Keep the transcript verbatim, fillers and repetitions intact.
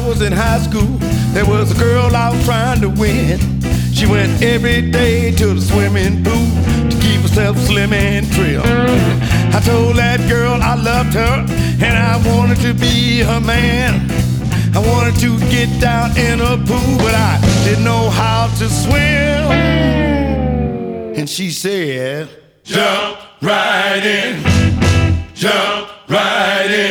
was in high school, there was a girl I was trying to win. She went every day to the swimming pool to keep herself slim and trim. I told that girl I loved her and I wanted to be her man. I wanted to get down in a pool, but I didn't know how to swim. And she said, jump right in, jump right in.